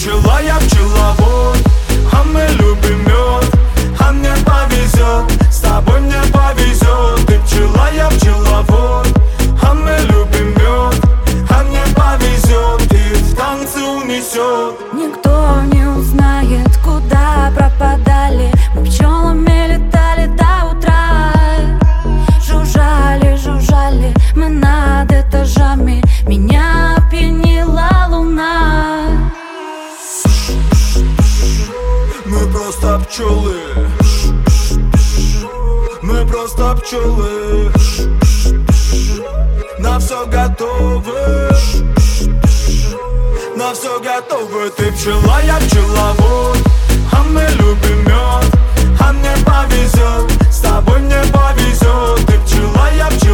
пчела, я пчеловод, а мы любим мед, а мне повезет, с тобой мне повезет. Ты пчела, я пчеловод, а мы любим мед, а мне повезет, и в танце унесет. Никто не узнает, куда пропадали. Мы пчелами летали до утра. Жужжали, жужжали мы над этажами. Меня опьянила луна. Мы просто пчелы, мы просто пчелы, на все готовы, на все готовы. Ты пчела, я пчеловод, а мы любим мед, а мне повезет, с тобой мне повезет. Ты пчела, я пчеловод,